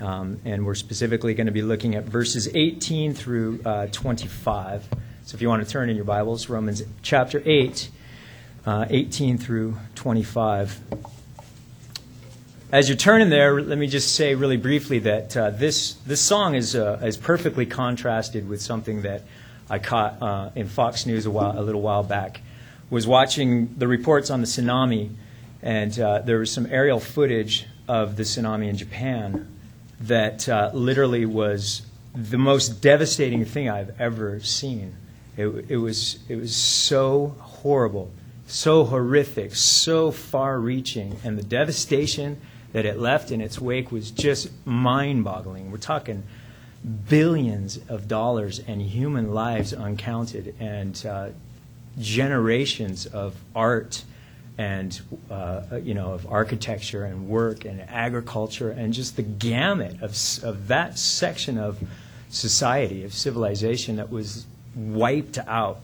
and we're specifically going to be looking at verses 18 through 25. So if you want to turn in your Bibles, Romans chapter 8, 18 through 25. As you're turning there, let me just say really briefly that this song is perfectly contrasted with something that I caught in Fox News a little while back. Was watching the reports on the tsunami, and there was some aerial footage of the tsunami in Japan that literally was the most devastating thing I've ever seen. It was so horrible, so horrific, so far-reaching, and the devastation that it left in its wake was just mind-boggling. We're talking billions of dollars and human lives uncounted, and generations of art and of architecture and work and agriculture, and just the gamut of that section of society, of civilization that was wiped out.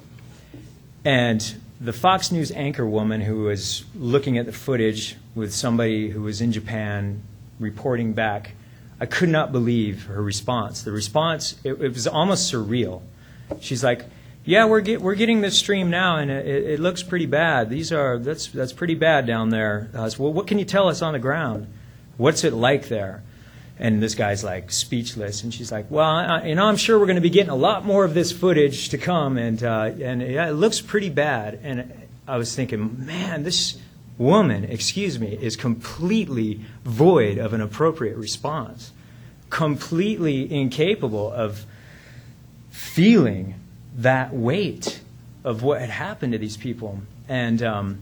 And the Fox News anchor woman who was looking at the footage with somebody who was in Japan reporting back, I could not believe her response. The response, it was almost surreal. She's like, yeah, we're getting this stream now, and it looks pretty bad. That's pretty bad down there. So, well, what can you tell us on the ground? What's it like there? And this guy's like speechless, and she's like, well, I'm sure we're going to be getting a lot more of this footage to come, and yeah, it looks pretty bad. And I was thinking, man, this woman, is completely void of an appropriate response, completely incapable of feeling that weight of what had happened to these people. And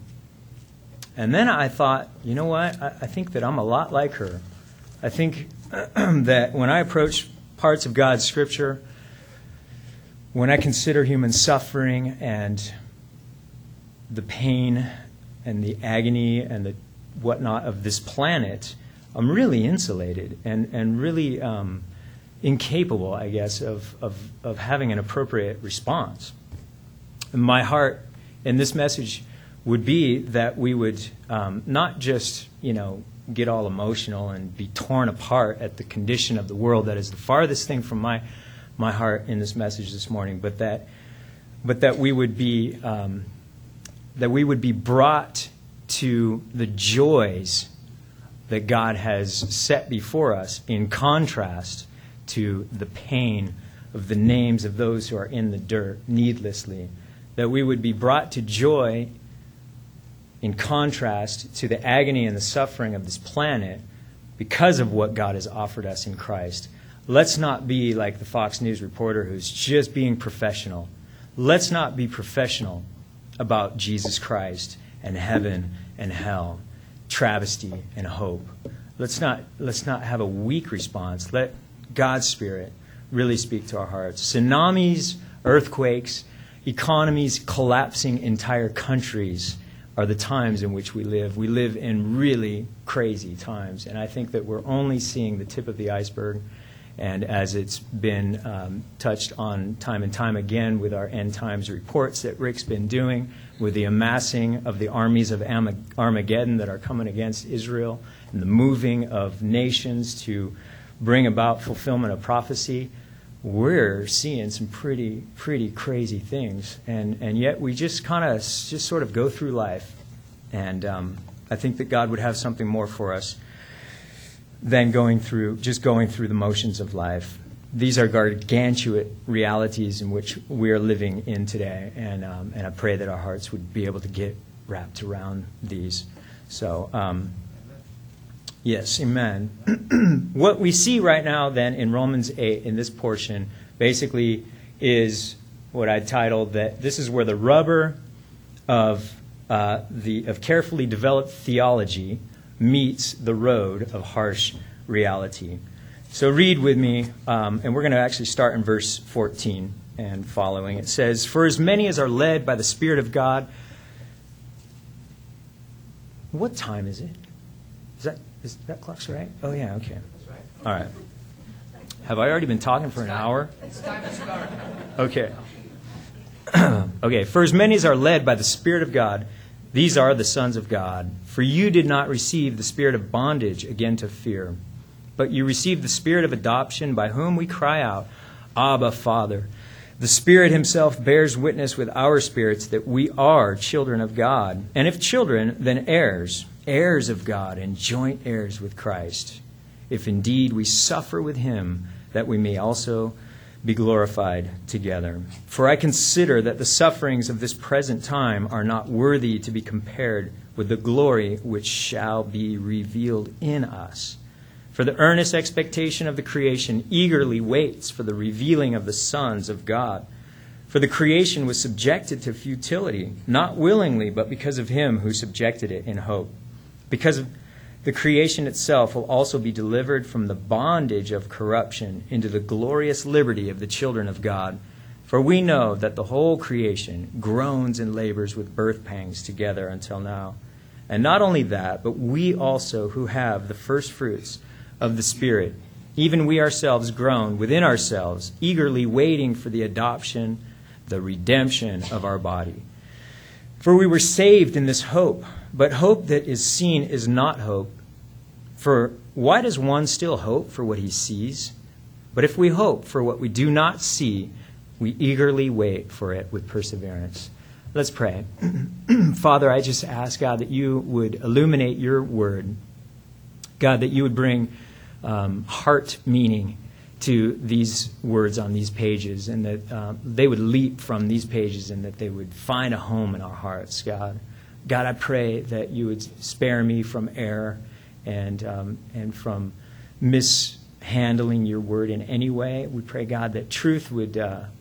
then I thought, you know what? I think that I'm a lot like her. I think that when I approach parts of God's Scripture, when I consider human suffering and the pain and the agony and the whatnot of this planet, I'm really insulated and really incapable, I guess, of having an appropriate response. And my heart in this message would be that we would not just, get all emotional and be torn apart at the condition of the world. That is the farthest thing from my heart in this message this morning, but that we would be brought to the joys that God has set before us, in contrast to the pain of the names of those who are in the dirt needlessly. That we would be brought to joy in contrast to the agony and the suffering of this planet because of what God has offered us in Christ. Let's not be like the Fox News reporter who's just being professional. Let's not be professional about Jesus Christ and heaven and hell, travesty and hope. Let's not have a weak response. Let God's Spirit really speak to our hearts. Tsunamis, earthquakes, economies collapsing entire countries are the times in which we live. We live in really crazy times, and I think that we're only seeing the tip of the iceberg. And as it's been touched on time and time again with our end times reports that Rick's been doing, with the amassing of the armies of Armageddon that are coming against Israel, and the moving of nations to bring about fulfillment of prophecy, we're seeing some pretty crazy things, and yet we just sort of go through life, and I think that God would have something more for us than going through the motions of life. These are gargantuan realities in which we are living in today, and I pray that our hearts would be able to get wrapped around these. So, yes, amen. What we see right now then in Romans 8, in this portion, basically is what I titled that this is where the rubber of carefully developed theology meets the road of harsh reality. So read with me, and we're going to actually start in verse 14 and following. It says, "For as many as are led by the Spirit of God..." What time is it? Is that clock's right? Oh, yeah, okay. All right. Have I already been talking for an hour? It's time to start. Okay. Okay. "For as many as are led by the Spirit of God, these are the sons of God. For you did not receive the spirit of bondage again to fear, but you received the Spirit of adoption, by whom we cry out, Abba, Father. The Spirit himself bears witness with our spirits that we are children of God. And if children, then heirs, heirs of God, and joint heirs with Christ. If indeed we suffer with him, that we may also be glorified together. For I consider that the sufferings of this present time are not worthy to be compared with the glory which shall be revealed in us. For the earnest expectation of the creation eagerly waits for the revealing of the sons of God. For the creation was subjected to futility, not willingly, but because of him who subjected it in hope. Because of the creation itself will also be delivered from the bondage of corruption into the glorious liberty of the children of God. For we know that the whole creation groans and labors with birth pangs together until now. And not only that, but we also who have the first fruits of the Spirit, even we ourselves groan within ourselves, eagerly waiting for the adoption, the redemption of our body. For we were saved in this hope, but hope that is seen is not hope. For why does one still hope for what he sees? But if we hope for what we do not see, we eagerly wait for it with perseverance. Let's pray. Father, I just ask, God, that you would illuminate your word. God, that you would bring heart meaning to these words on these pages, and that they would leap from these pages and that they would find a home in our hearts, God. God, I pray that you would spare me from error and from mishandling your word in any way. We pray, God, that truth would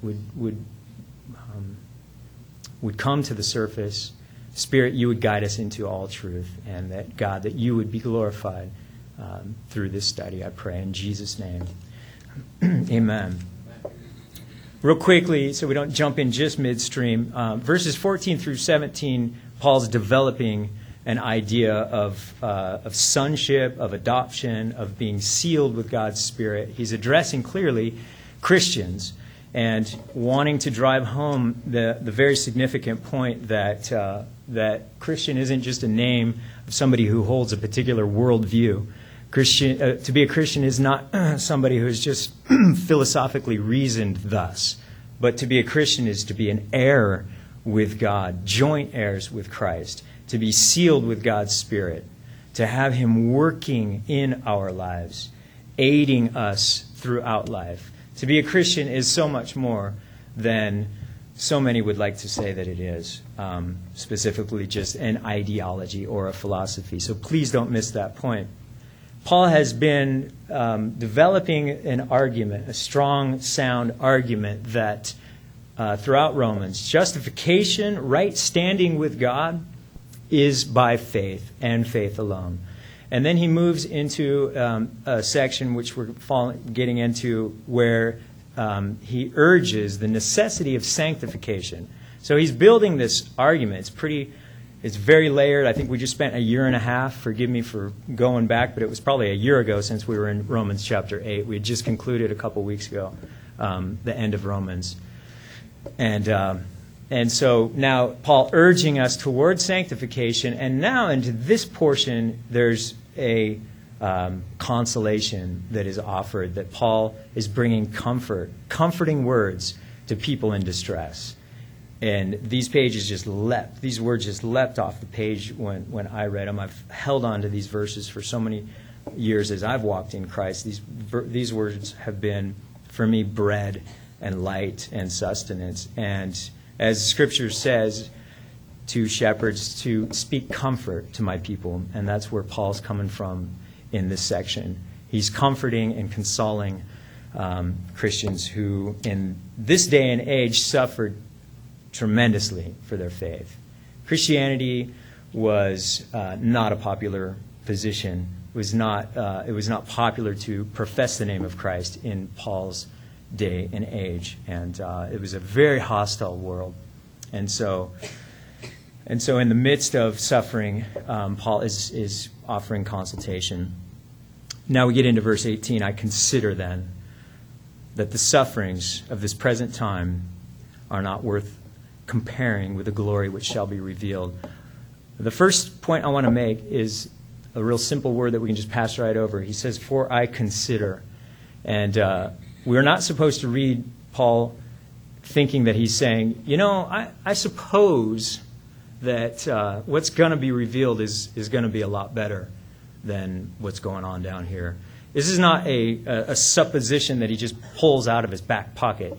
come to the surface. Spirit, you would guide us into all truth, and that, God, that you would be glorified through this study, I pray in Jesus' name. Amen. Real quickly, so we don't jump in just midstream, verses 14 through 17, Paul's developing an idea of sonship, of adoption, of being sealed with God's Spirit. He's addressing clearly Christians and wanting to drive home the very significant point that Christian isn't just a name of somebody who holds a particular worldview. To be a Christian is not somebody who has just philosophically reasoned thus, but to be a Christian is to be an heir with God, joint heirs with Christ, to be sealed with God's Spirit, to have him working in our lives, aiding us throughout life. To be a Christian is so much more than so many would like to say that it is, specifically just an ideology or a philosophy. So please don't miss that point. Paul has been developing an argument, a strong, sound argument that throughout Romans, justification, right standing with God, is by faith and faith alone. And then he moves into a section which we're getting into where he urges the necessity of sanctification. So he's building this argument. It's very layered. I think we just spent a year and a half. Forgive me for going back, but it was probably a year ago since we were in Romans chapter 8. We had just concluded a couple weeks ago the end of Romans. And so now Paul urging us towards sanctification, and now into this portion there's a consolation that is offered, that Paul is bringing comforting words to people in distress. And these words just leapt off the page when I read them. I've held on to these verses for so many years as I've walked in Christ. These words have been, for me, bread and light and sustenance. And as Scripture says to shepherds, to speak comfort to my people. And that's where Paul's coming from in this section. He's comforting and consoling Christians who, in this day and age, suffered tremendously for their faith. Christianity was not a popular position. It was not popular to profess the name of Christ in Paul's day and age, and it was a very hostile world. And so in the midst of suffering, Paul is offering consultation. Now we get into verse 18. I consider then that the sufferings of this present time are not worth comparing with the glory which shall be revealed. The first point I want to make is a real simple word that we can just pass right over. He says, "For I consider." And we're not supposed to read Paul thinking that he's saying, I suppose that what's going to be revealed is going to be a lot better than what's going on down here. This is not a supposition that he just pulls out of his back pocket,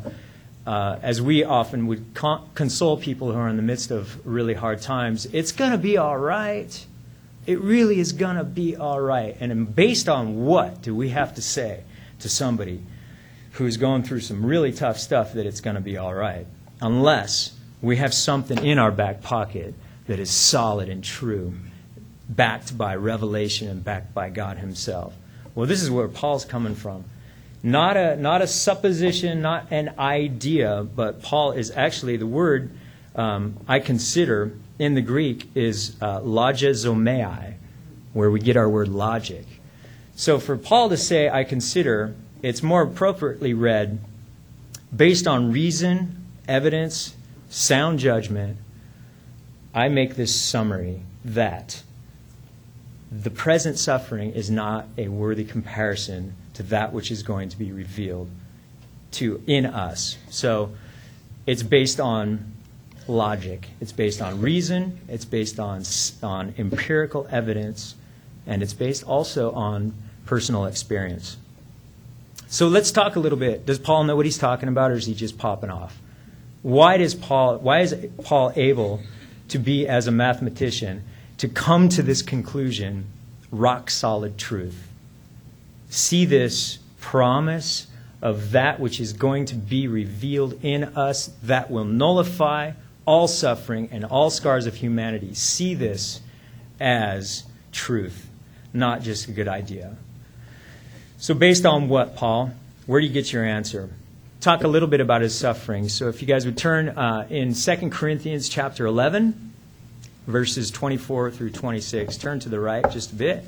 As we often would console people who are in the midst of really hard times, it's going to be all right. It really is going to be all right. And based on what do we have to say to somebody who's going through some really tough stuff that it's going to be all right? Unless we have something in our back pocket that is solid and true, backed by revelation and backed by God himself. Well, this is where Paul's coming from. Not a supposition, not an idea, but Paul is actually, the word I consider in the Greek is logizomai, where we get our word logic. So for Paul to say, I consider, it's more appropriately read, based on reason, evidence, sound judgment, I make this summary that the present suffering is not a worthy comparison to that which is going to be revealed in us. So it's based on logic. It's based on reason. It's based on empirical evidence. And it's based also on personal experience. So let's talk a little bit. Does Paul know what he's talking about, or is he just popping off? Why is Paul able to be, as a mathematician, to come to this conclusion, rock solid truth? See this promise of that which is going to be revealed in us that will nullify all suffering and all scars of humanity. See this as truth, not just a good idea. So based on what, Paul? Where do you get your answer? Talk a little bit about his suffering. So if you guys would turn in 2 Corinthians chapter 11, verses 24 through 26. Turn to the right just a bit.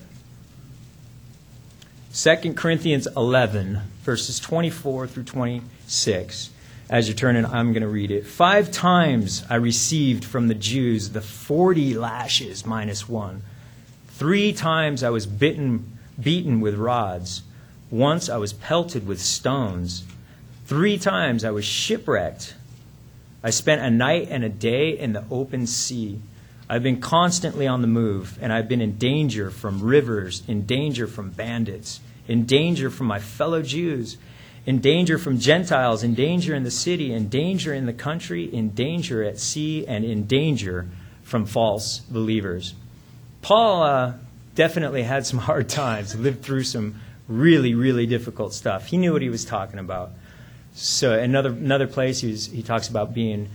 2 Corinthians 11, verses 24 through 26. As you're turning, I'm going to read it. 5 times I received from the Jews the 40 lashes minus 1. 3 times I was beaten with rods. Once I was pelted with stones. 3 times I was shipwrecked. I spent a night and a day in the open sea. I've been constantly on the move, and I've been in danger from rivers, in danger from bandits, in danger from my fellow Jews, in danger from Gentiles, in danger in the city, in danger in the country, in danger at sea, and in danger from false believers. Paul definitely had some hard times, lived through some really, really difficult stuff. He knew what he was talking about. So another place he talks about being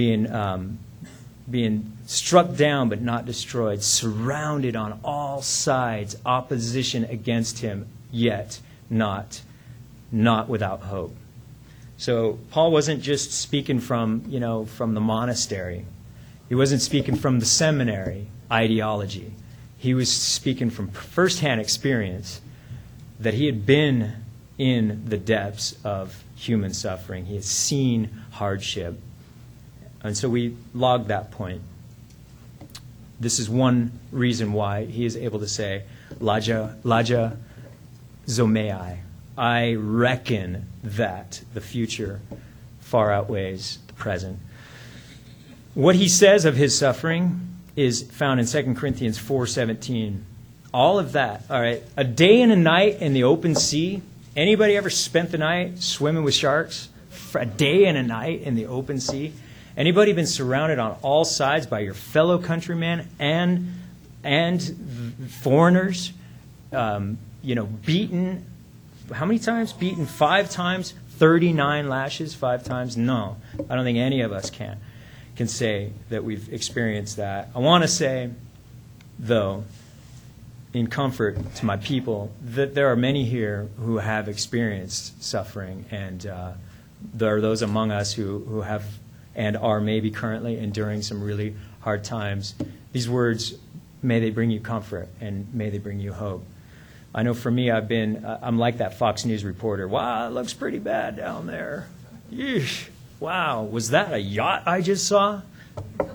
struck down but not destroyed, surrounded on all sides, opposition against him, yet not without hope. So Paul wasn't just speaking from the monastery. He wasn't speaking from the seminary ideology. He was speaking from firsthand experience that he had been in the depths of human suffering. He had seen hardship. And so we logged that point. This is one reason why he is able to say, Laja Zomei. I reckon that the future far outweighs the present. What he says of his suffering is found in 2 Corinthians 4:17. All of that, all right, a day and a night in the open sea. Anybody ever spent the night swimming with sharks? For a day and a night in the open sea? Anybody been surrounded on all sides by your fellow countrymen and foreigners? Beaten. How many times? Beaten 5 times, 39 lashes 5 times? No, I don't think any of us can say that we've experienced that. I want to say, though, in comfort to my people, that there are many here who have experienced suffering, and there are those among us who have and are maybe currently enduring some really hard times. These words, may they bring you comfort and may they bring you hope. I know for me, I'm like that Fox News reporter. Wow, it looks pretty bad down there. Yeesh. Wow, was that a yacht I just saw?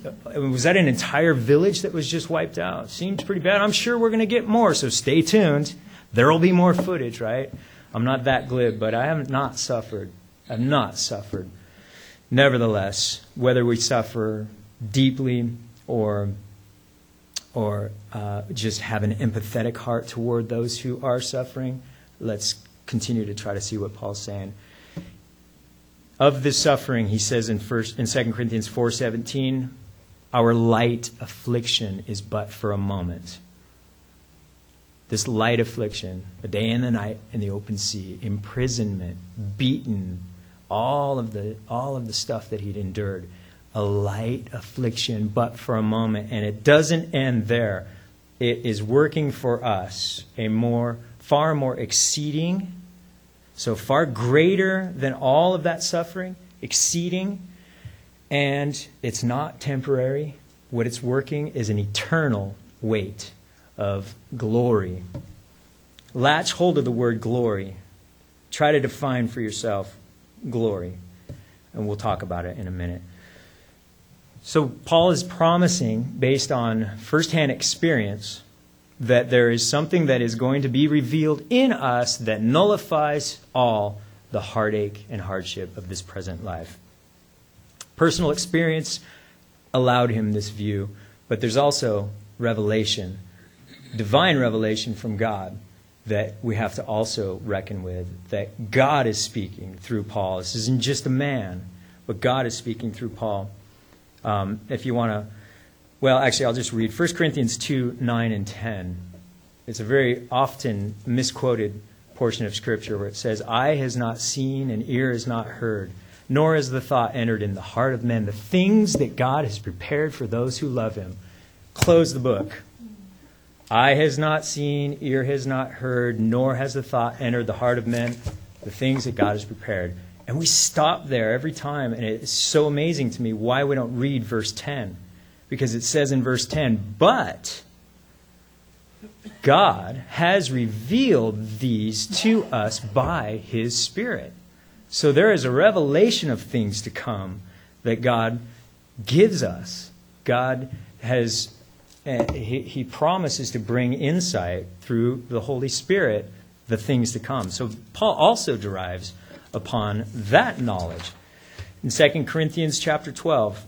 Was that an entire village that was just wiped out? Seems pretty bad. I'm sure we're going to get more, so stay tuned. There will be more footage, right? I'm not that glib, but I have not suffered. I've not suffered. Nevertheless, whether we suffer deeply or just have an empathetic heart toward those who are suffering, let's continue to try to see what Paul's saying. Of this suffering, he says in 2 Corinthians 4:17, our light affliction is but for a moment. This light affliction, a day and a night in the open sea, imprisonment, beaten, all of the stuff that he'd endured, a light affliction but for a moment. And it doesn't end there. It is working for us a far more exceeding, so far greater than all of that suffering, exceeding, and it's not temporary. What it's working is an eternal weight of glory. Latch hold of the word glory. Try to define for yourself glory, and we'll talk about it in a minute. So Paul is promising, based on firsthand experience, that there is something that is going to be revealed in us that nullifies all the heartache and hardship of this present life. Personal experience allowed him this view, but there's also revelation, divine revelation from God, that we have to also reckon with, that God is speaking through Paul. This isn't just a man, but God is speaking through Paul. If you want to, well, actually, I'll just read 1 Corinthians 2:9 and 10. It's a very often misquoted portion of Scripture where it says, eye has not seen and ear has not heard, nor has the thought entered in the heart of men, the things that God has prepared for those who love him. Close the book. Eye has not seen, ear has not heard, nor has the thought entered the heart of men, the things that God has prepared. And we stop there every time, and it's so amazing to me why we don't read verse 10. Because it says in verse 10, but God has revealed these to us by his Spirit. So there is a revelation of things to come that God gives us. God has, he promises to bring insight through the Holy Spirit, the things to come. So Paul also derives upon that knowledge. In 2 Corinthians chapter 12,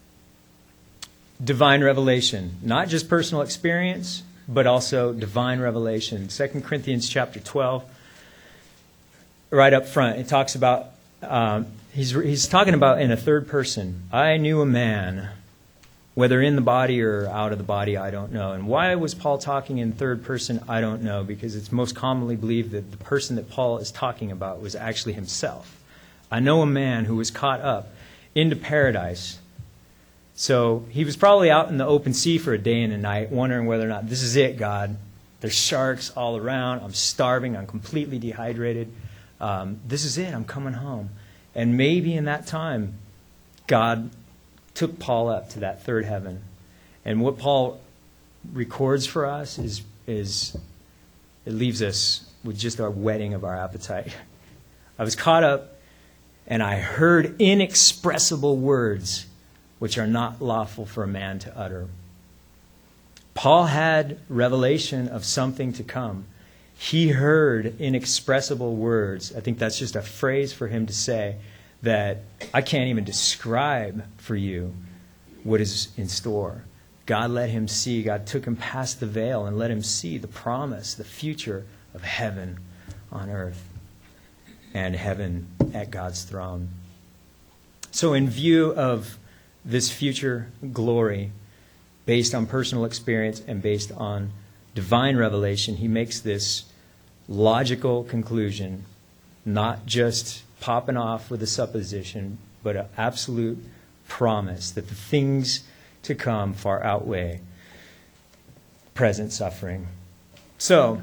divine revelation, not just personal experience, but also divine revelation. 2 Corinthians chapter 12, right up front, it talks about, he's talking about in a third person. I knew a man, whether in the body or out of the body, I don't know. And why was Paul talking in third person? I don't know, because it's most commonly believed that the person that Paul is talking about was actually himself. I know a man who was caught up into paradise. So he was probably out in the open sea for a day and a night, wondering whether or not, this is it, God. There's sharks all around. I'm starving. I'm completely dehydrated. This is it. I'm coming home. And maybe in that time, God took Paul up to that third heaven. And what Paul records for us is it leaves us with just our whetting of our appetite. I was caught up, and I heard inexpressible words which are not lawful for a man to utter. Paul had revelation of something to come. He heard inexpressible words. I think that's just a phrase for him to say that I can't even describe for you what is in store. God let him see. God took him past the veil and let him see the promise, the future of heaven on earth and heaven at God's throne. So in view of this future glory, based on personal experience and based on divine revelation, he makes this logical conclusion, not just popping off with a supposition, but an absolute promise that the things to come far outweigh present suffering. So,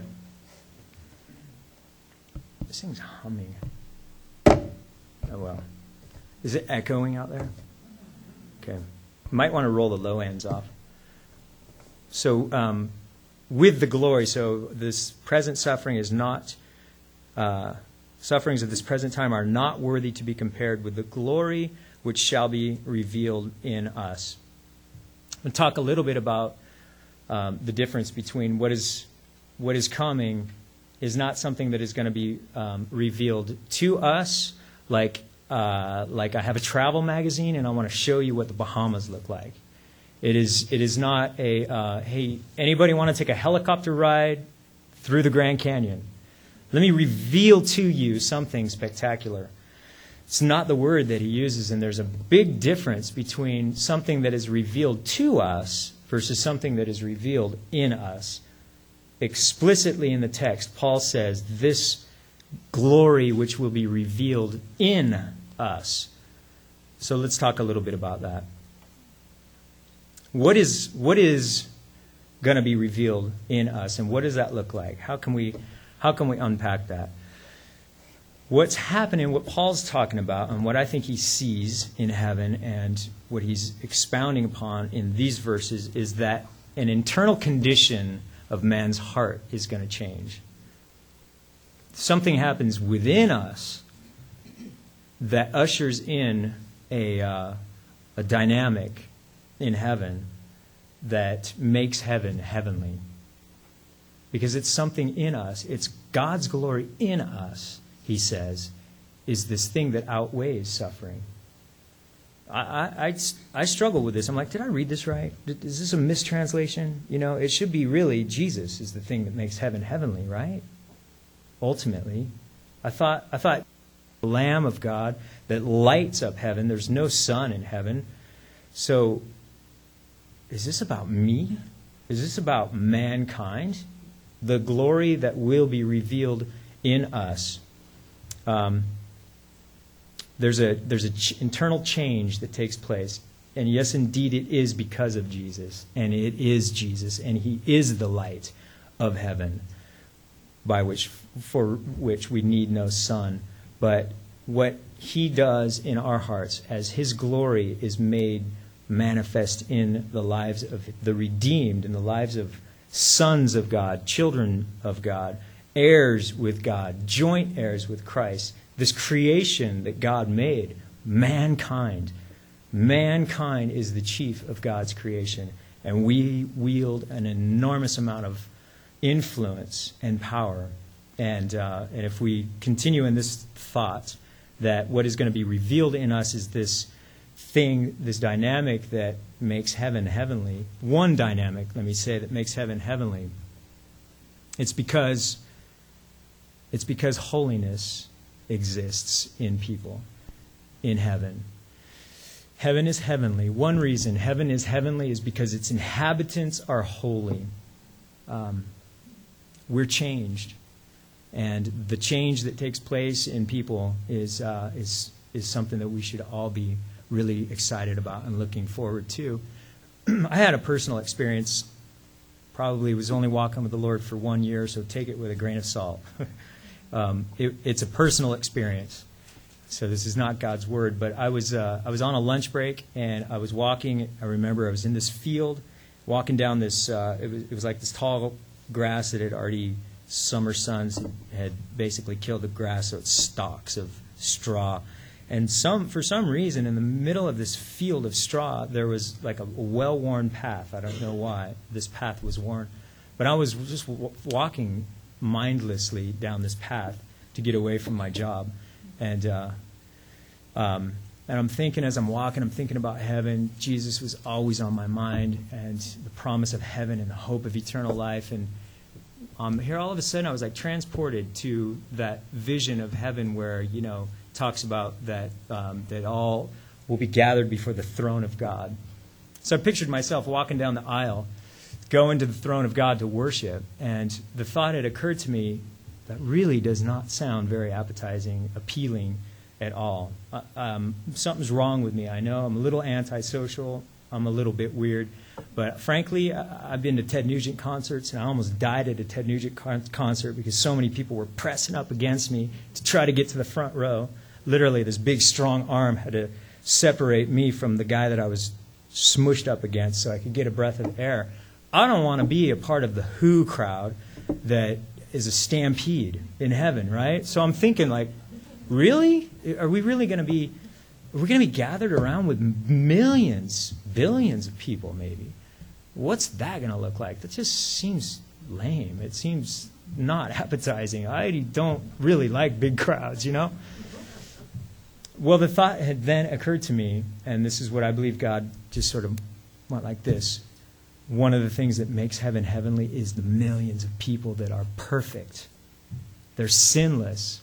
this thing's humming. Oh well. Is it echoing out there? Okay. Might want to roll the low ends off. So, with the glory, so this present suffering is not, sufferings of this present time are not worthy to be compared with the glory which shall be revealed in us. and talk a little bit about the difference between what is coming is not something that is going to be revealed to us, like I have a travel magazine and I want to show you what the Bahamas look like. It is not a, hey, anybody want to take a helicopter ride through the Grand Canyon? Let me reveal to you something spectacular. It's not the word that he uses, and there's a big difference between something that is revealed to us versus something that is revealed in us. Explicitly in the text, Paul says, this glory which will be revealed in us. So let's talk a little bit about that. What is going to be revealed in us, and what does that look like? How can we unpack that? What's happening, what Paul's talking about, and what I think he sees in heaven and what he's expounding upon in these verses is that an internal condition of man's heart is going to change. Something happens within us that ushers in a dynamic in heaven that makes heaven heavenly. Because it's something in us. It's God's glory in us, he says, is this thing that outweighs suffering. I struggle with this. I'm like, did I read this right? Is this a mistranslation? You know, it should be really Jesus is the thing that makes heaven heavenly, right? Ultimately. I thought the Lamb of God that lights up heaven, there's no sun in heaven. So, is this about me? Is this about mankind? The glory that will be revealed in us. There's an internal change that takes place. And yes, indeed, it is because of Jesus. And it is Jesus. And he is the light of heaven, for which we need no sun. But what he does in our hearts as his glory is made manifest in the lives of the redeemed, in the lives of sons of God, children of God, heirs with God, joint heirs with Christ. This creation that God made, mankind. Mankind is the chief of God's creation. And we wield an enormous amount of influence and power. And if we continue in this thought that what is going to be revealed in us is this thing, this dynamic that makes heaven heavenly, one dynamic, let me say, that makes heaven heavenly, it's because holiness exists in people, in heaven. Heaven is heavenly. One reason heaven is heavenly is because its inhabitants are holy. We're changed. And the change that takes place in people is something that we should all be really excited about and looking forward to. I had a personal experience. Probably was only walking with the Lord for 1 year, so take it with a grain of salt. It's a personal experience. So this is not God's word, but I was on a lunch break and I was walking. I remember I was in this field, walking down this. It was like this tall grass that had already summer suns had basically killed the grass, so it's stalks of straw. And for some reason, in the middle of this field of straw, there was like a well-worn path. I don't know why this path was worn, but I was just walking mindlessly down this path to get away from my job. And I'm thinking, as I'm walking, I'm thinking about heaven. Jesus was always on my mind, and the promise of heaven and the hope of eternal life. And here all of a sudden I was like transported to that vision of heaven where, talks about that all will be gathered before the throne of God. So I pictured myself walking down the aisle, going to the throne of God to worship, and the thought had occurred to me that really does not sound very appetizing, appealing at all. Something's wrong with me. I know I'm a little antisocial. I'm a little bit weird. But frankly, I've been to Ted Nugent concerts, and I almost died at a Ted Nugent concert because so many people were pressing up against me to try to get to the front row. Literally, this big, strong arm had to separate me from the guy that I was smushed up against so I could get a breath of air. I don't want to be a part of the Who crowd that is a stampede in heaven, right? So I'm thinking, like, really? Are we really going to be we're going to be gathered around with millions, billions of people maybe. What's that going to look like? That just seems lame. It seems not appetizing. I don't really like big crowds, you know? Well, the thought had then occurred to me, and this is what I believe God just sort of went like this. One of the things that makes heaven heavenly is the millions of people that are perfect. They're sinless.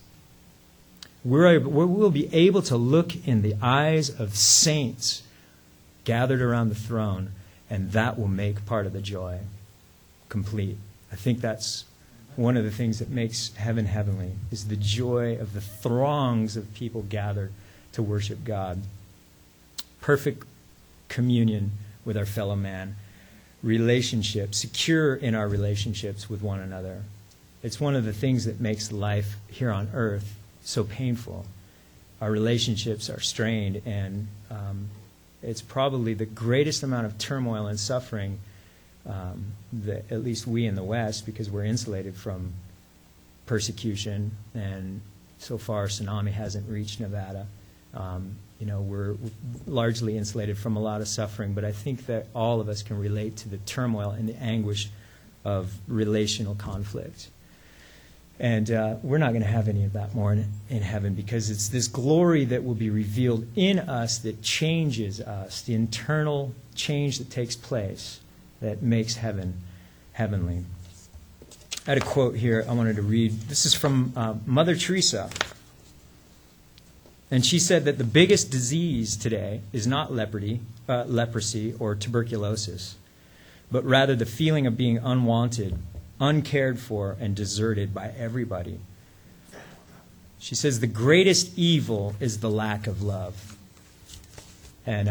We'll be able to look in the eyes of saints gathered around the throne, and that will make part of the joy complete. I think that's one of the things that makes heaven heavenly, is the joy of the throngs of people gathered to worship God. Perfect communion with our fellow man. Relationships, secure in our relationships with one another. It's one of the things that makes life here on earth so painful. Our relationships are strained, and it's probably the greatest amount of turmoil and suffering that at least we in the West, because we're insulated from persecution, and so far tsunami hasn't reached Nevada. We're largely insulated from a lot of suffering, but I think that all of us can relate to the turmoil and the anguish of relational conflict. And we're not going to have any of that more in heaven, because it's this glory that will be revealed in us that changes us, the internal change that takes place that makes heaven heavenly. I had a quote here I wanted to read. This is from Mother Teresa. And she said that the biggest disease today is not leprosy or tuberculosis, but rather the feeling of being unwanted, uncared for, and deserted by everybody. She says the greatest evil is the lack of love. And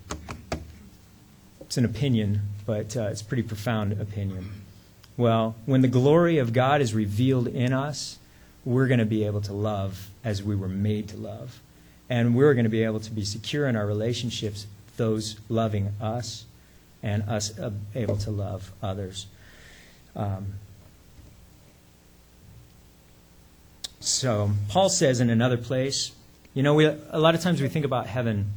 it's an opinion, but it's a pretty profound opinion. Well, when the glory of God is revealed in us, we're going to be able to love as we were made to love. And we're going to be able to be secure in our relationships, those loving us, and us able to love others. So Paul says in another place, a lot of times we think about heaven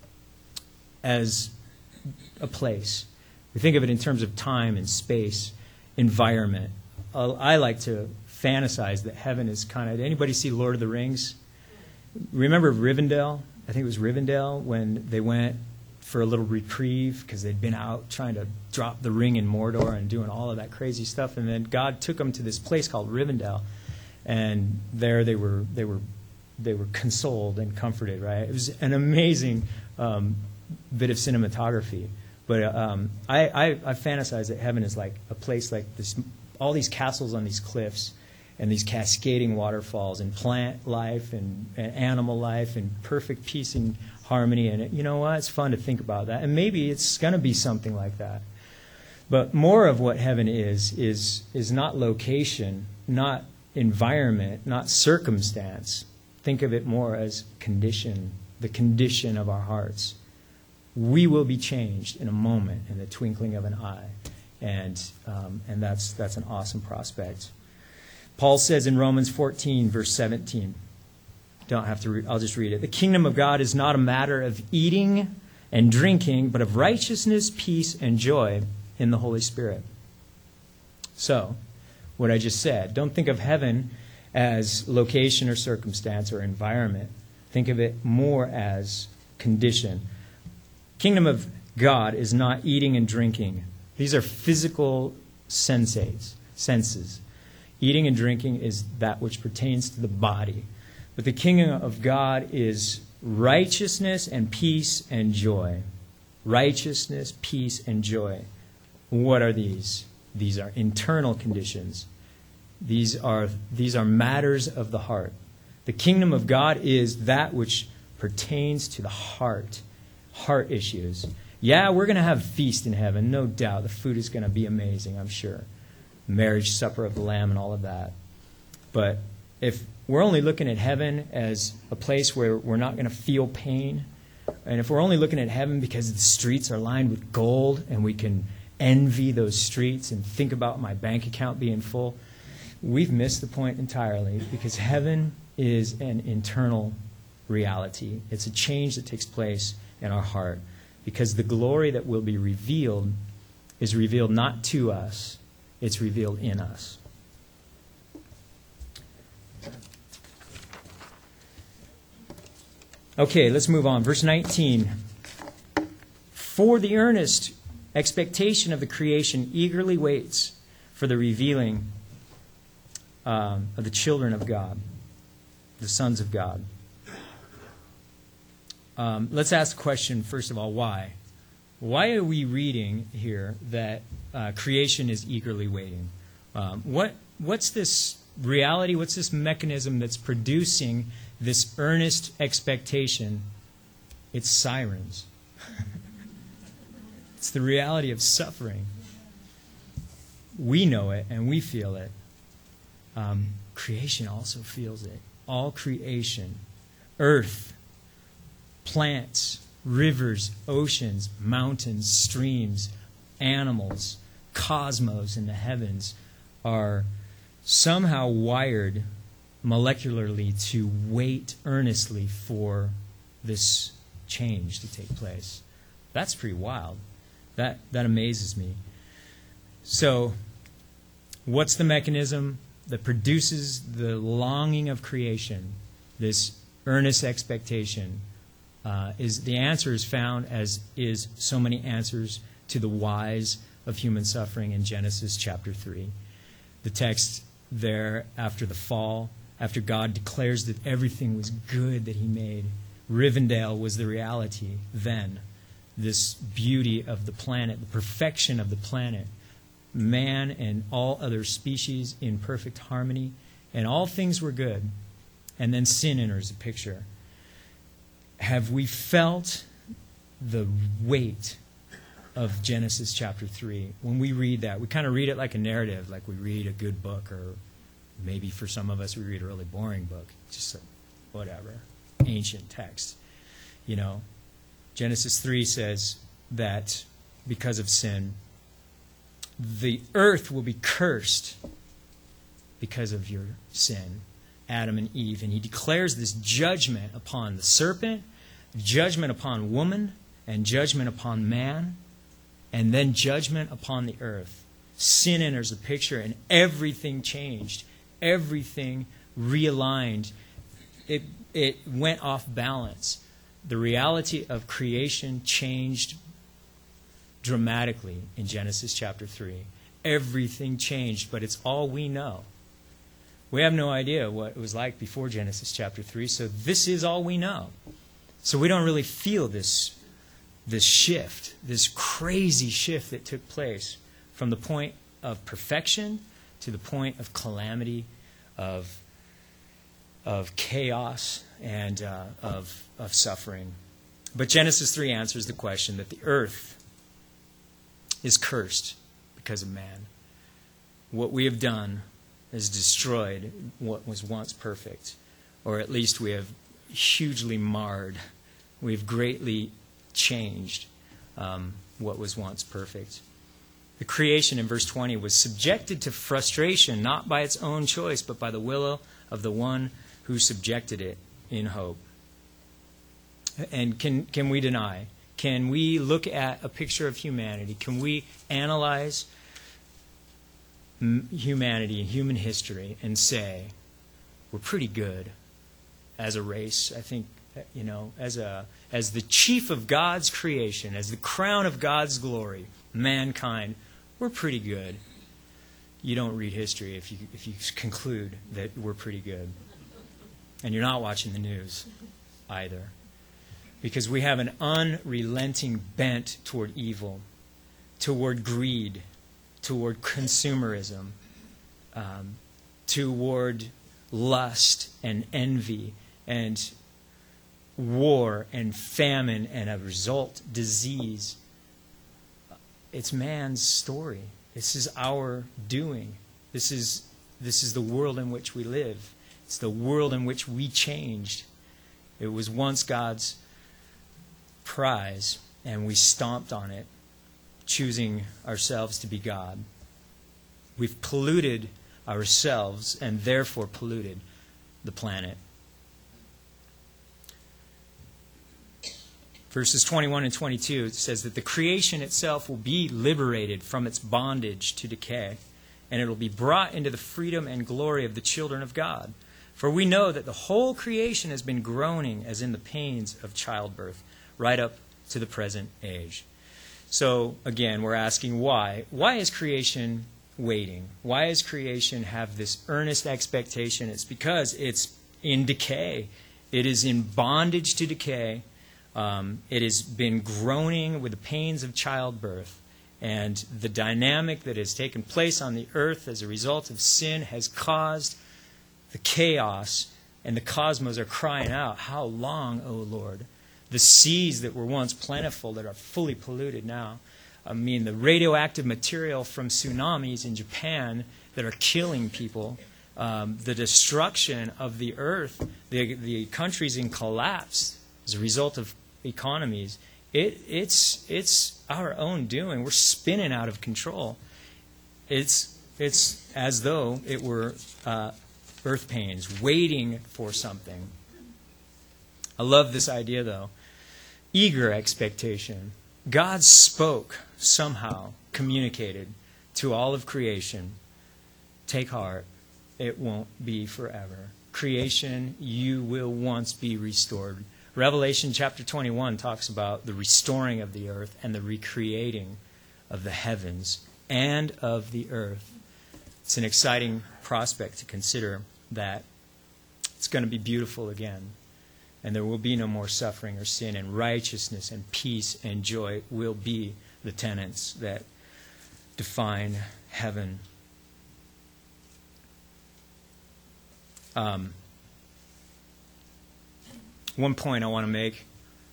as a place. We think of it in terms of time and space, environment. I like to fantasize that heaven is kind of... Anybody see Lord of the Rings? Remember Rivendell? I think it was Rivendell when they went for a little reprieve because they'd been out trying to drop the ring in Mordor and doing all of that crazy stuff. And then God took them to this place called Rivendell. And there they were consoled and comforted, right? It was an amazing bit of cinematography. But I fantasize that heaven is like a place like this, all these castles on these cliffs, and these cascading waterfalls, and plant life, and animal life, and perfect peace and harmony. And you know what? It's fun to think about that. And maybe it's going to be something like that. But more of what heaven is not location, not environment, not circumstance. Think of it more as condition, the condition of our hearts. We will be changed in a moment, in the twinkling of an eye. And that's an awesome prospect. Paul says in Romans 14, verse 17, don't have to read, I'll just read it. The kingdom of God is not a matter of eating and drinking, but of righteousness, peace, and joy in the Holy Spirit. So, what I just said, don't think of heaven as location or circumstance or environment. Think of it more as condition. Kingdom of God is not eating and drinking. These are physical senses. Eating and drinking is that which pertains to the body. But the kingdom of God is righteousness and peace and joy. Righteousness, peace, and joy. What are these? These are internal conditions. These are matters of the heart. The kingdom of God is that which pertains to the heart issues. Yeah, we're going to have a feast in heaven, no doubt. The food is going to be amazing, I'm sure. Marriage supper of the Lamb and all of that. But if we're only looking at heaven as a place where we're not going to feel pain, and if we're only looking at heaven because the streets are lined with gold and we can envy those streets and think about my bank account being full, we've missed the point entirely, because heaven is an internal reality. It's a change that takes place in our heart, because the glory that will be revealed is revealed not to us, it's revealed in us. Okay, let's move on. Verse 19. For the earnest expectation of the creation eagerly waits for the revealing of the children of God, the sons of God. Let's ask the question, first of all, why? Why are we reading here that creation is eagerly waiting? What's this reality, what's this mechanism that's producing this earnest expectation? It's sirens. It's the reality of suffering. We know it and we feel it. Creation also feels it. All creation, earth, plants, rivers, oceans, mountains, streams, animals, cosmos in the heavens are somehow wired molecularly to wait earnestly for this change to take place. That's pretty wild. That amazes me. So, what's the mechanism that produces the longing of creation, this earnest expectation? The answer is found, as is so many answers to the whys of human suffering, in Genesis chapter 3. The text there, after the fall, after God declares that everything was good that he made, Rivendell was the reality then. This beauty of the planet, the perfection of the planet, man and all other species in perfect harmony, and all things were good. And then sin enters the picture. Have we felt the weight of Genesis chapter 3? When we read that, we kind of read it like a narrative, like we read a good book, or maybe for some of us we read a really boring book, just whatever, ancient text. You know, Genesis 3 says that because of sin, the earth will be cursed because of your sin, Adam and Eve. And he declares this judgment upon the serpent, judgment upon woman, and judgment upon man, and then judgment upon the earth. Sin enters the picture, and everything changed. Everything realigned. It went off balance. The reality of creation changed dramatically in Genesis chapter 3. Everything changed, but it's all we know. We have no idea what it was like before Genesis chapter 3, so this is all we know. So we don't really feel this shift, this crazy shift that took place from the point of perfection to the point of calamity, of chaos, and of suffering. But Genesis 3 answers the question that the earth is cursed because of man. What we have done has destroyed what was once perfect, or at least we have hugely marred. We've greatly changed what was once perfect. The creation in verse 20 was subjected to frustration, not by its own choice, but by the will of the one who subjected it in hope. And can we deny? Can we look at a picture of humanity? Can we analyze humanity and human history and say, we're pretty good as a race? I think, as the chief of God's creation, as the crown of God's glory, mankind, we're pretty good. You don't read history if you conclude that we're pretty good. And you're not watching the news either. Because we have an unrelenting bent toward evil, toward greed, toward consumerism, toward lust and envy and war and famine, and a result, disease. It's man's story. This is our doing. This is the world in which we live. It's the world in which we changed. It was once God's prize, and we stomped on it, choosing ourselves to be God. We've polluted ourselves and therefore polluted the planet. Verses 21 and 22, it says that the creation itself will be liberated from its bondage to decay, and it will be brought into the freedom and glory of the children of God. For we know that the whole creation has been groaning as in the pains of childbirth, right up to the present age. So, again, we're asking why. Why is creation waiting? Why does creation have this earnest expectation? It's because it's in decay. It is in bondage to decay. It has been groaning with the pains of childbirth. And the dynamic that has taken place on the earth as a result of sin has caused the chaos, and the cosmos are crying out, "How long, O Lord?" The seas that were once plentiful that are fully polluted now. I mean, the radioactive material from tsunamis in Japan that are killing people, the destruction of the earth, the countries in collapse as a result of economies. It's our own doing. We're spinning out of control. It's as though it were birth pains, waiting for something. I love this idea, though. Eager expectation. God spoke, somehow communicated to all of creation, take heart, it won't be forever. Creation, you will once be restored. Revelation chapter 21 talks about the restoring of the earth and the recreating of the heavens and of the earth. It's an exciting prospect to consider that it's going to be beautiful again. And there will be no more suffering or sin, and righteousness and peace and joy will be the tenets that define heaven. One point I want to make.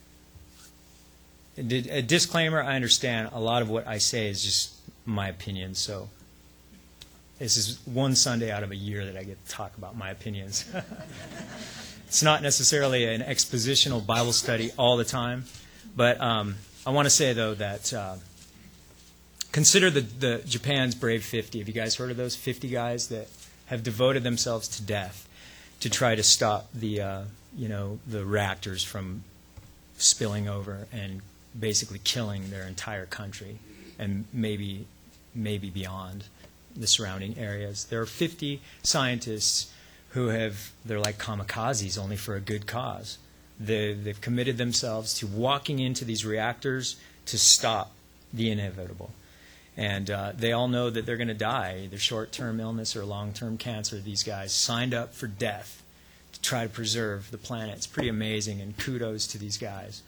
A disclaimer, I understand a lot of what I say is just my opinion, so this is one Sunday out of a year that I get to talk about my opinions. It's not necessarily an expositional Bible study all the time, but I want to say, though, that consider the Japan's Brave 50. Have you guys heard of those 50 guys that have devoted themselves to death to try to stop the reactors from spilling over and basically killing their entire country and maybe beyond the surrounding areas? There are 50 scientists who they're like kamikazes only for a good cause. They've committed themselves to walking into these reactors to stop the inevitable. And they all know that they're going to die, either short-term illness or long-term cancer. These guys signed up for death to try to preserve the planet. It's pretty amazing, and kudos to these guys.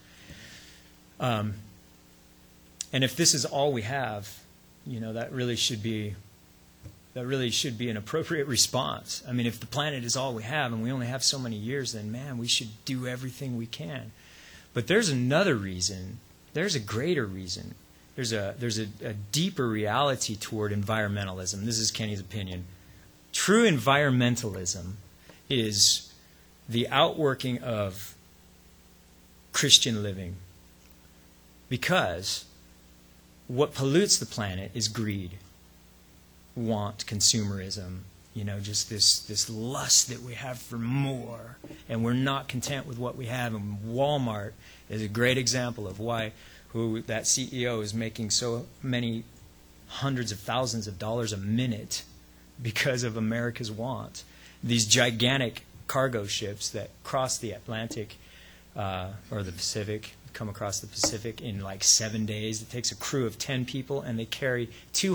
And if this is all we have, that really should be an appropriate response. I mean, if the planet is all we have and we only have so many years, then, man, we should do everything we can. But there's another reason. There's a greater reason. There's a deeper reality toward environmentalism. This is Kenny's opinion. True environmentalism is the outworking of Christian living. Because what pollutes the planet is greed, want, consumerism, just this lust that we have for more, and we're not content with what we have. And Walmart is a great example of who that CEO is making so many hundreds of thousands of dollars a minute because of America's want. These gigantic cargo ships that cross the Atlantic or the Pacific, come across the Pacific in like 7 days. It takes a crew of 10 people, and they carry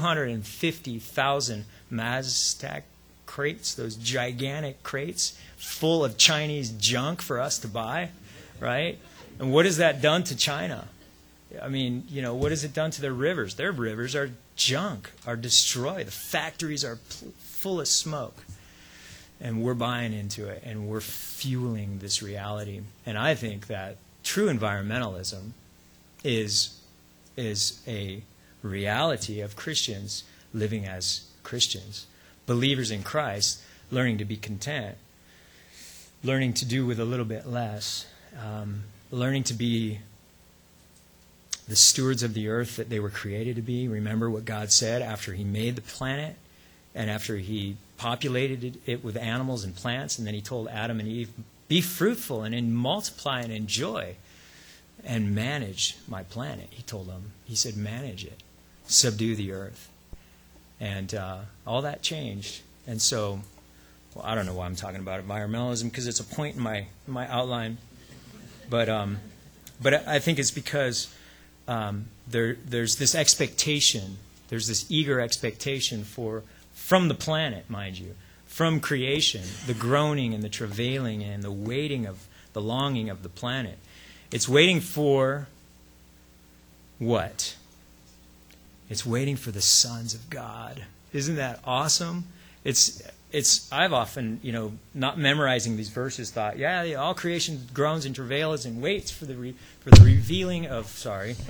250,000 Mazdak crates, those gigantic crates full of Chinese junk for us to buy, right? And what has that done to China? I mean, what has it done to their rivers? Their rivers are junk, are destroyed. The factories are full of smoke. And we're buying into it, and we're fueling this reality. And I think that true environmentalism is a reality of Christians living as Christians, believers in Christ, learning to be content, learning to do with a little bit less, learning to be the stewards of the earth that they were created to be. Remember what God said after He made the planet and after He populated it with animals and plants, and then He told Adam and Eve, be fruitful and multiply and enjoy. and manage my planet, he told them. He said, manage it. Subdue the earth. And all that changed. And so, well, I don't know why I'm talking about environmentalism, because it's a point in my outline. But I think it's because there's this expectation, there's this eager expectation from the planet, mind you, from creation, the groaning and the travailing and the waiting of the longing of the planet. It's waiting for what? It's waiting for the sons of God. Isn't that awesome? I've often, not memorizing these verses, thought, yeah, all creation groans and travails and waits for the revealing of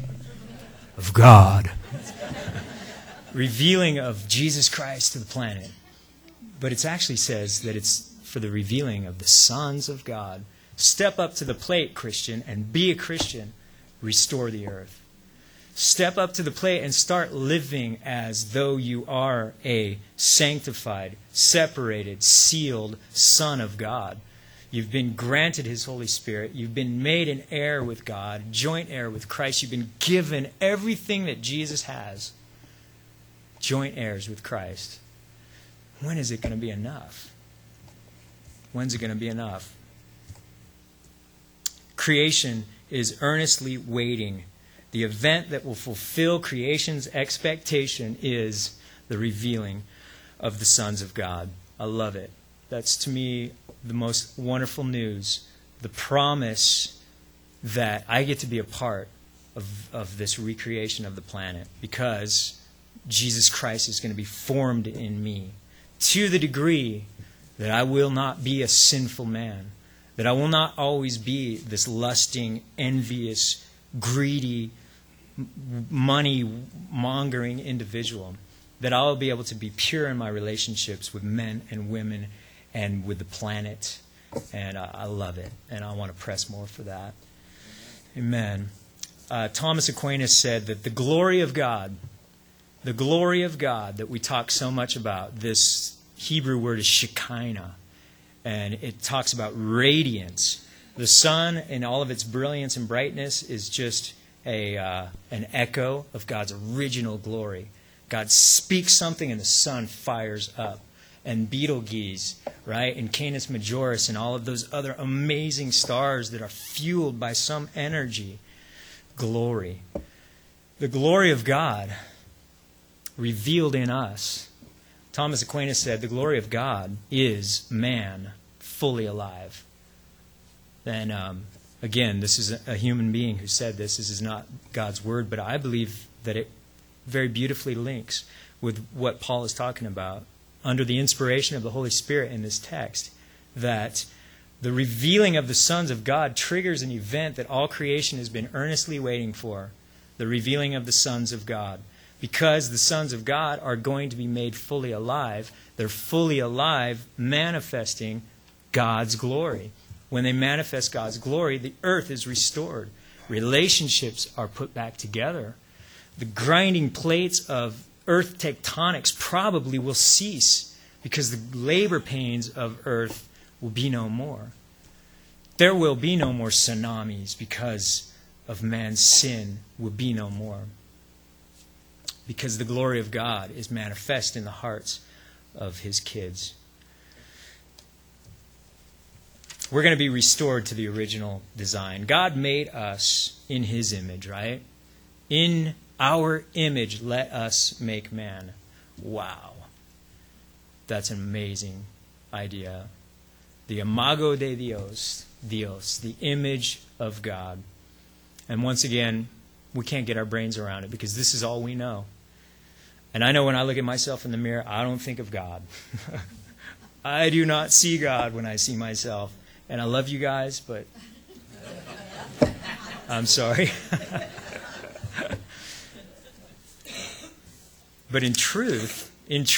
God. Revealing of Jesus Christ to the planet. But it actually says that it's for the revealing of the sons of God. Step up to the plate, Christian, and be a Christian. Restore the earth. Step up to the plate and start living as though you are a sanctified, separated, sealed son of God. You've been granted His Holy Spirit. You've been made an heir with God, joint heir with Christ. You've been given everything that Jesus has. Joint heirs with Christ. When is it going to be enough? When's it going to be enough? Creation is earnestly waiting. The event that will fulfill creation's expectation is the revealing of the sons of God. I love it. That's, to me, the most wonderful news. The promise that I get to be a part of this recreation of the planet, because Jesus Christ is going to be formed in me to the degree that I will not be a sinful man, that I will not always be this lusting, envious, greedy, money-mongering individual, that I will be able to be pure in my relationships with men and women and with the planet. And I love it, and I want to press more for that. Amen. Thomas Aquinas said that the glory of God that we talk so much about, this Hebrew word is Shekinah, and it talks about radiance. The sun in all of its brilliance and brightness is just an echo of God's original glory. God speaks something and the sun fires up. And Betelgeuse, right, and Canis Majoris and all of those other amazing stars that are fueled by some energy. Glory. The glory of God revealed in us. Thomas Aquinas said the glory of God is man fully alive. And again, this is a human being who said this. This is not God's word, but I believe that it very beautifully links with what Paul is talking about under the inspiration of the Holy Spirit in this text, that the revealing of the sons of God triggers an event that all creation has been earnestly waiting for, the revealing of the sons of God. Because the sons of God are going to be made fully alive, they're fully alive manifesting God's glory. When they manifest God's glory, the earth is restored. Relationships are put back together. The grinding plates of earth tectonics probably will cease because the labor pains of earth will be no more. There will be no more tsunamis because of man's sin will be no more. Because the glory of God is manifest in the hearts of His kids. We're going to be restored to the original design. God made us in His image, right? In our image, let us make man. Wow. That's an amazing idea. The imago de Dios, the image of God. And once again, we can't get our brains around it because this is all we know. And I know when I look at myself in the mirror, I don't think of God. I do not see God when I see myself. And I love you guys, but I'm sorry. But in truth,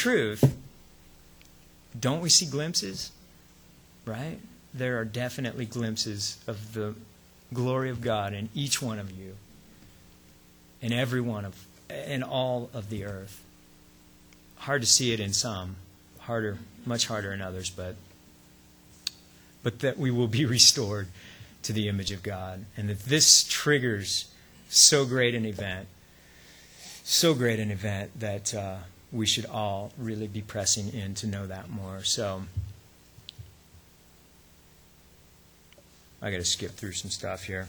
don't we see glimpses? Right? There are definitely glimpses of the glory of God in each one of you, in in all of the earth. Hard to see it in some, much harder in others, but that we will be restored to the image of God. And that this triggers so great an event that we should all really be pressing in to know that more. So I got to skip through some stuff here.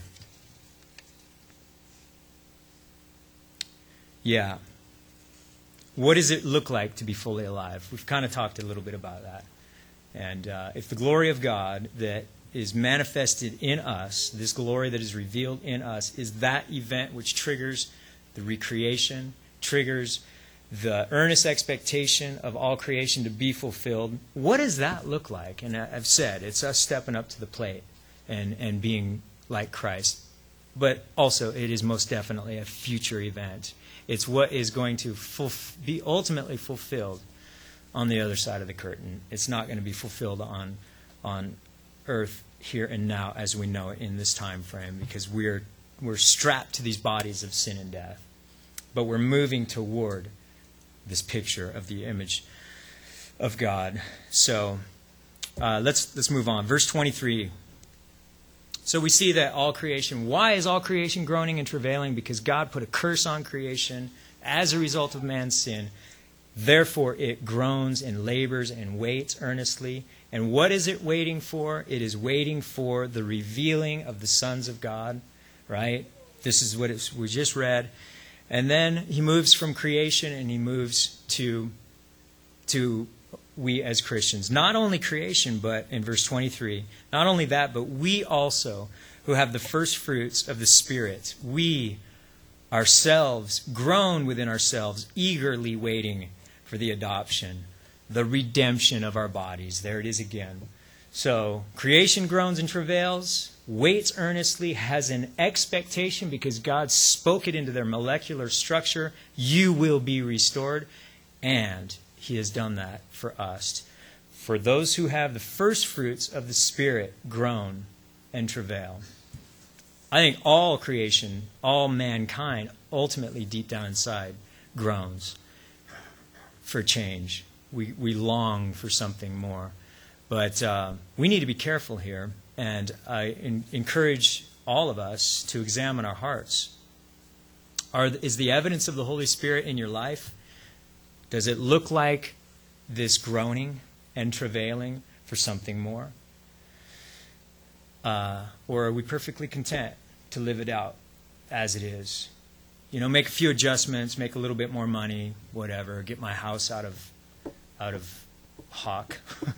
Yeah. What does it look like to be fully alive? We've kind of talked a little bit about that. And if the glory of God that is manifested in us, this glory that is revealed in us, is that event which triggers the recreation, triggers the earnest expectation of all creation to be fulfilled, what does that look like? And I've said, it's us stepping up to the plate and being like Christ. But also, it is most definitely a future event. It's what is going to be ultimately fulfilled on the other side of the curtain. It's not going to be fulfilled on earth here and now as we know it in this time frame, because we're strapped to these bodies of sin and death. But we're moving toward this picture of the image of God. So let's move on. Verse 23. So we see that all creation, why is all creation groaning and travailing? Because God put a curse on creation as a result of man's sin. Therefore it groans and labors and waits earnestly. And what is it waiting for? It is waiting for the revealing of the sons of God, right? This is what we just read. And then he moves from creation and he moves to we as Christians. Not only creation, but in verse 23, not only that, but we also who have the first fruits of the Spirit, we ourselves groan within ourselves, eagerly waiting for the adoption, the redemption of our bodies. There it is again. So creation groans and travails, waits earnestly, has an expectation because God spoke it into their molecular structure. You will be restored. And he has done that for us. For those who have the first fruits of the Spirit groan and travail. I think all creation, all mankind, ultimately deep down inside, groans for change. We long for something more. But we need to be careful here. And I encourage all of us to examine our hearts. Is the evidence of the Holy Spirit in your life? Does it look like this groaning and travailing for something more? Or are we perfectly content to live it out as it is? You know, make a few adjustments, make a little bit more money, whatever, get my house out of hock.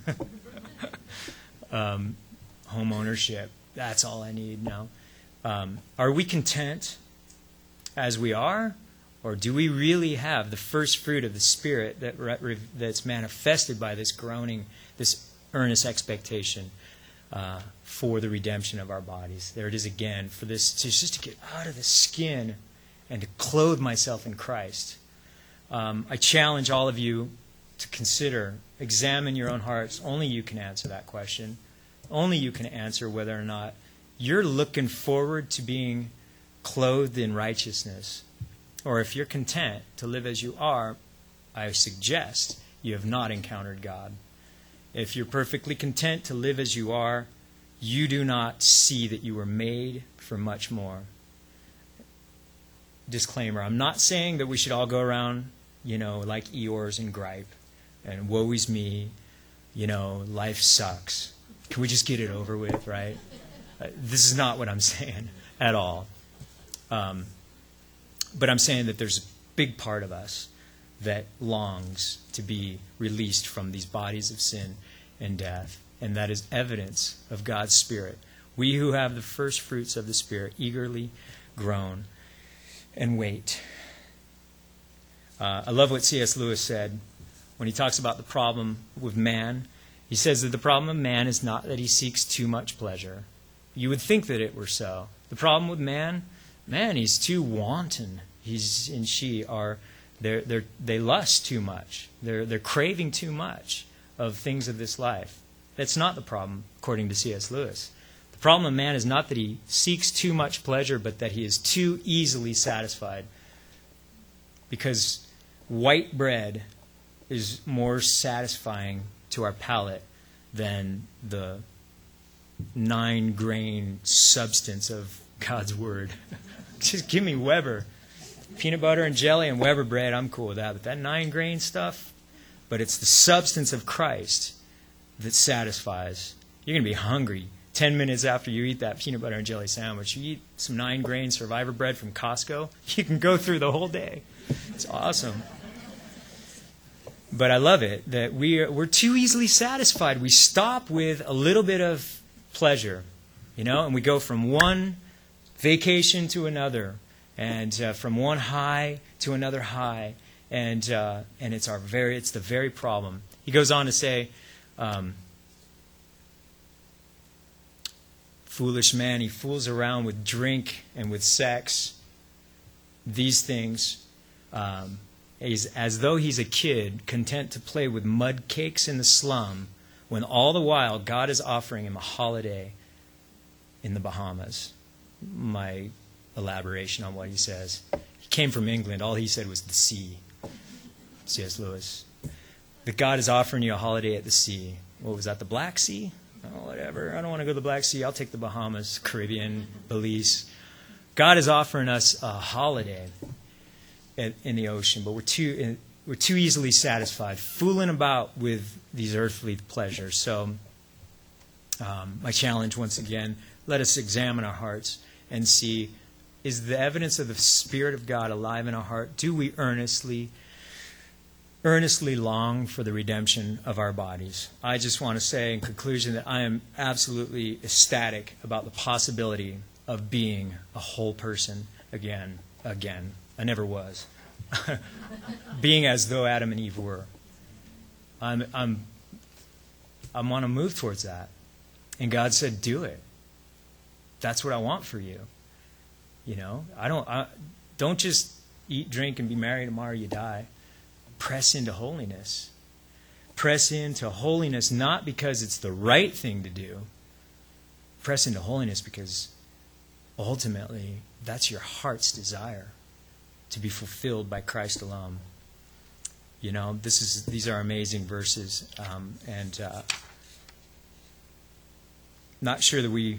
Home ownership, that's all I need now. Are we content as we are? Or do we really have the first fruit of the Spirit that's manifested by this groaning, this earnest expectation for the redemption of our bodies? There it is again, for this just to get out of the skin and to clothe myself in Christ. I challenge all of you to consider, examine your own hearts. Only you can answer that question. Only you can answer whether or not you're looking forward to being clothed in righteousness. Or if you're content to live as you are, I suggest you have not encountered God. If you're perfectly content to live as you are, you do not see that you were made for much more. Disclaimer, I'm not saying that we should all go around, like Eeyores and gripe. And woe is me, life sucks. Can we just get it over with, right? This is not what I'm saying at all. But I'm saying that there's a big part of us that longs to be released from these bodies of sin and death. And that is evidence of God's Spirit. We who have the first fruits of the Spirit eagerly groan and wait. I love what C.S. Lewis said when he talks about the problem with man. He says that the problem of man is not that he seeks too much pleasure. You would think that it were so. The problem with man, he's too wanton. He's and she are they lust too much. They're craving too much of things of this life. That's not the problem, according to C.S. Lewis. The problem of man is not that he seeks too much pleasure, but that he is too easily satisfied. Because white bread is more satisfying to our palate than the 9-grain substance of God's Word. Just give me Weber. Peanut butter and jelly and Weber bread, I'm cool with that. But that 9-grain stuff, but it's the substance of Christ that satisfies. You're going to be hungry 10 minutes after you eat that peanut butter and jelly sandwich. You eat some 9-grain Survivor bread from Costco, you can go through the whole day. It's awesome. But I love it that we're too easily satisfied. We stop with a little bit of pleasure, and we go from one vacation to another, and from one high to another high, and it's the very problem. He goes on to say, foolish man, he fools around with drink and with sex. These things. He's as though he's a kid, content to play with mud cakes in the slum, when all the while God is offering him a holiday in the Bahamas. My elaboration on what he says. He came from England. All he said was the sea. C.S. Lewis. That God is offering you a holiday at the sea. What was that, the Black Sea? Oh, whatever. I don't want to go to the Black Sea. I'll take the Bahamas, Caribbean, Belize. God is offering us a holiday in the ocean, but we're too easily satisfied, fooling about with these earthly pleasures. So my challenge once again, let us examine our hearts and see, is the evidence of the Spirit of God alive in our heart? Do we earnestly long for the redemption of our bodies? I just want to say in conclusion that I am absolutely ecstatic about the possibility of being a whole person again. I never was. Being as though Adam and Eve were. I want to move towards that. And God said, do it. That's what I want for you. Don't just eat, drink, and be merry tomorrow you die. Press into holiness. Press into holiness not because it's the right thing to do. Press into holiness because ultimately that's your heart's desire, to be fulfilled by Christ alone. These are amazing verses, and not sure that we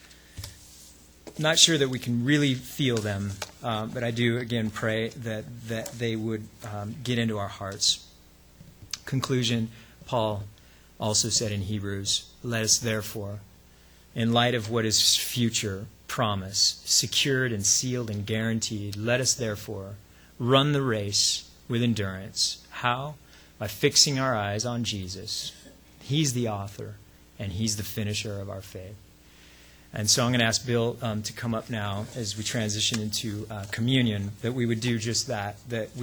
can really feel them, but I do again pray that they would get into our hearts. Conclusion: Paul also said in Hebrews, "Let us therefore, in light of what is future promise, secured and sealed and guaranteed, let us therefore run the race with endurance." How? By fixing our eyes on Jesus. He's the author and He's the finisher of our faith. And so I'm going to ask Bill to come up now as we transition into communion, that we would do just that